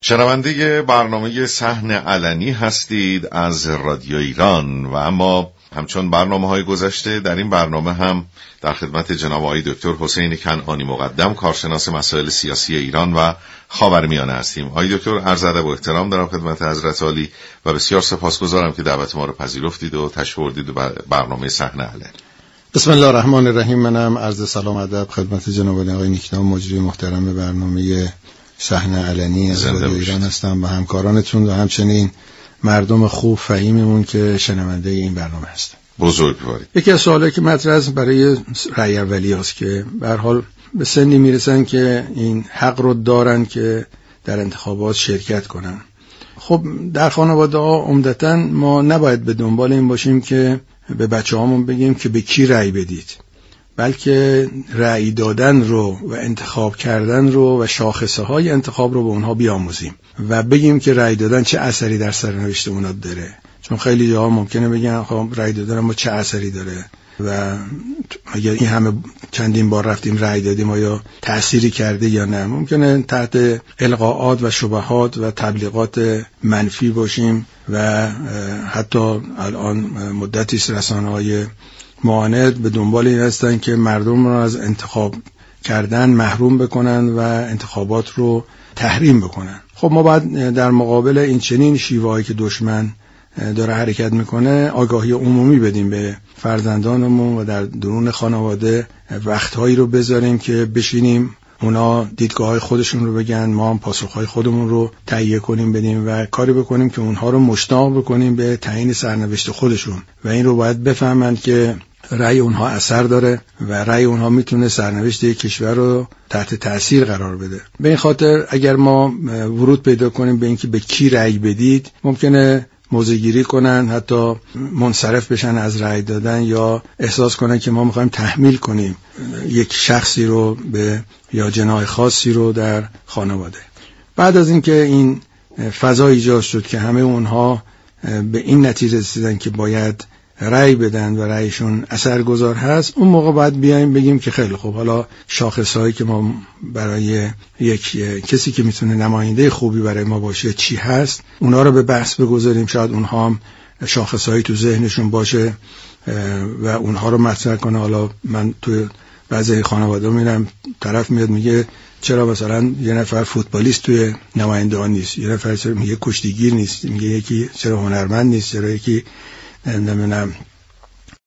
شنونده برنامه صحن علنی هستید از رادیو ایران و اما همچون برنامه‌های گذشته در این برنامه هم در خدمت جناب آقای دکتر حسین کنعانی مقدم، کارشناس مسائل سیاسی ایران و خاورمیانه هستیم. آقای دکتر، عرض ادب و احترام دارم خدمت حضرت عالی و بسیار سپاسگزارم که دعوت ما رو پذیرفتید و تشریف آوردید به برنامه صحن علنی. بسم الله الرحمن الرحیم. منم عرض سلام ادب خدمت جناب آقای نیکنام مجری محترم برنامه صحن علنی از رادیو ایران هستم و همکارانتون و همچنین مردم خوب فهیممون که شنونده این برنامه هستن. بزرگواری. یکی از سوالایی که مطرح است برای رأی اولی است که به هر حال به سنی میرسن که این حق رو دارن که در انتخابات شرکت کنن. خب در خانواده ها عمدتاً ما نباید به دنبال این باشیم که به بچه‌هامون بگیم که به کی رأی بدید، بلکه رأی دادن رو و انتخاب کردن رو و شاخصه‌های انتخاب رو به اونها بیاموزیم و بگیم که رأی دادن چه اثری در سرنوشت اونها داره. چون خیلی جاها ممکنه بگن خب رأی دادن ما چه اثری داره و اگر این همه چندین بار رفتیم رأی دادیم آیا تأثیری کرده یا نه. ممکنه تحت القاءات و شبهات و تبلیغات منفی باشیم و حتی الان مدتی است رسانه‌های معاند به دنبال این هستن که مردم رو از انتخاب کردن محروم بکنن و انتخابات رو تحریم بکنن. خب ما باید در مقابل این چنین شیوه‌ای که دشمن داره حرکت میکنه آگاهی عمومی بدیم به فرزندانمون و در درون خانواده وقتهایی رو بذاریم که بشینیم اونا دیدگاه‌های خودشون رو بگن، ما هم پاسخ‌های خودمون رو تهیه کنیم بدیم و کاری بکنیم که اونها رو مشتاق بکنیم به تعیین سرنوشت خودشون و این رو باید بفهمند که رأی اونها اثر داره و رأی اونها میتونه سرنوشت یک کشور رو تحت تأثیر قرار بده. به این خاطر اگر ما ورود پیدا کنیم به اینکه به کی رأی بدید، ممکنه موضع‌گیری کنن، حتی منصرف بشن از رأی دادن یا احساس کنن که ما میخوایم تحمیل کنیم یک شخصی رو به یا جناح خاصی رو در خانواده. بعد از اینکه این فضا ایجاد شد که همه اونها به این نتیجه رسیدن که باید رأی بدن و رأیشون اثرگذار هست، اون موقع باید بیایم بگیم که خیلی خوب، حالا شاخصهایی که ما برای یک کسی که میتونه نماینده خوبی برای ما باشه چی هست، اونا رو به بحث بگذاریم. شاید اونها هم شاخصهایی تو ذهنشون باشه و اونها رو مطرح کنه. حالا من تو بعضی خانواده میرم، طرف میاد میگه چرا مثلا یه نفر فوتبالیست توی نماینده ها نیست، یه نفر چرا میگه کشتیگیر نیست، میگه یکی چرا هنرمند نیست، چرا یکی نمیدونم